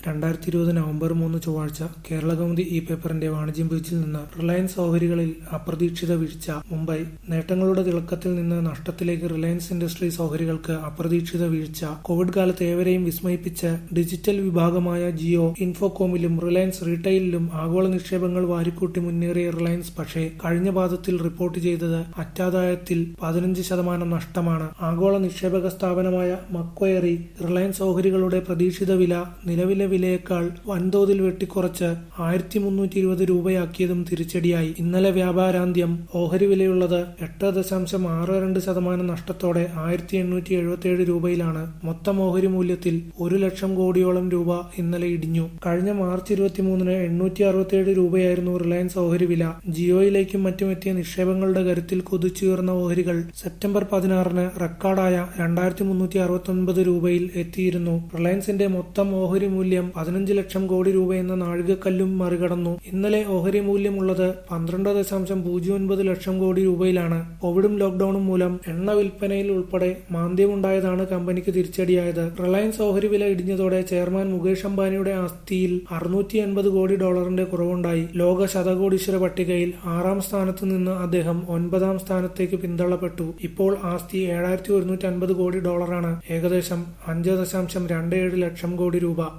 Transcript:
2020 November 3 ചൊവ്വാഴ്ച കേരളകൗമുദി പേപ്പറിന്റെ വാണിജ്യം പേജിൽ നിന്ന് റിലയൻസ് ഓഹരികളിൽ അപ്രതീക്ഷിത വീഴ്ച. മുംബൈ നേട്ടങ്ങളുടെ തിളക്കത്തിൽ നിന്ന് നഷ്ടത്തിലേക്ക് റിലയൻസ് ഇൻഡസ്ട്രീസ് ഓഹരികൾക്ക് അപ്രതീക്ഷിത വീഴ്ച. കോവിഡ് കാലത്ത് ഏവരെയും വിസ്മയിപ്പിച്ച ഡിജിറ്റൽ വിഭാഗമായ ജിയോ, ഇൻഫോകോമിലും റിലയൻസ് റീട്ടെയിലിലും ആഗോള നിക്ഷേപങ്ങൾ വാരിക്കൂട്ടി മുന്നേറിയ റിലയൻസ് പക്ഷേ കഴിഞ്ഞ പാദത്തിൽ റിപ്പോർട്ട് ചെയ്തത് അറ്റാദായത്തിൽ 15% നഷ്ടമാണ്. ആഗോള നിക്ഷേപക സ്ഥാപനമായ മക്വയറി റിലയൻസ് ഓഹരികളുടെ പ്രതീക്ഷിത വില നിലവിലെ വിലയേക്കാൾ വൻതോതിൽ വെട്ടിക്കുറച്ച് 1320 രൂപയാക്കിയതും തിരിച്ചടിയായി. ഇന്നലെ വ്യാപാരാന്ത്യം ഓഹരി വിലയുള്ളത് 8.62% നഷ്ടത്തോടെ 1877 രൂപയിലാണ്. മൊത്തം ഓഹരി മൂല്യത്തിൽ 1 ലക്ഷം കോടിയോളം രൂപ ഇന്നലെ ഇടിഞ്ഞു. കഴിഞ്ഞ മാർച്ച് 23 867 രൂപയായിരുന്നു റിലയൻസ് ഓഹരി വില. ജിയോയിലേക്കും മറ്റുമെത്തിയ നിക്ഷേപങ്ങളുടെ കരുത്തിൽ കുതിച്ചുയർന്ന ഓഹരികൾ സെപ്റ്റംബർ 16 റെക്കോർഡായ 2369 രൂപയിൽ എത്തിയിരുന്നു. റിലയൻസിന്റെ മൊത്തം ഓഹരി മൂല്യം 15 ലക്ഷം കോടി രൂപയെന്ന നാഴികക്കല്ലും മറികടന്നു. ഇന്നലെ ഓഹരി മൂല്യമുള്ളത് 12.09 ലക്ഷം കോടി രൂപയിലാണ്. കോവിഡും ലോക്ഡൌണും മൂലം എണ്ണ വിൽപ്പനയിൽ ഉൾപ്പെടെ മാന്ദ്യമുണ്ടായതാണ് കമ്പനിക്ക് തിരിച്ചടിയായത്. റിലയൻസ് ഓഹരി വില ഇടിഞ്ഞതോടെ ചെയർമാൻ മുകേഷ് അംബാനിയുടെ ആസ്തിയിൽ $680 കോടി കുറവുണ്ടായി. ലോക ശതകോടീശ്വര പട്ടികയിൽ 6ാം സ്ഥാനത്ത് നിന്ന് അദ്ദേഹം 9ാം സ്ഥാനത്തേക്ക് പിന്തള്ളപ്പെട്ടു. ഇപ്പോൾ ആസ്തി $7150 കോടി, ഏകദേശം 5.27 ലക്ഷം കോടി രൂപ.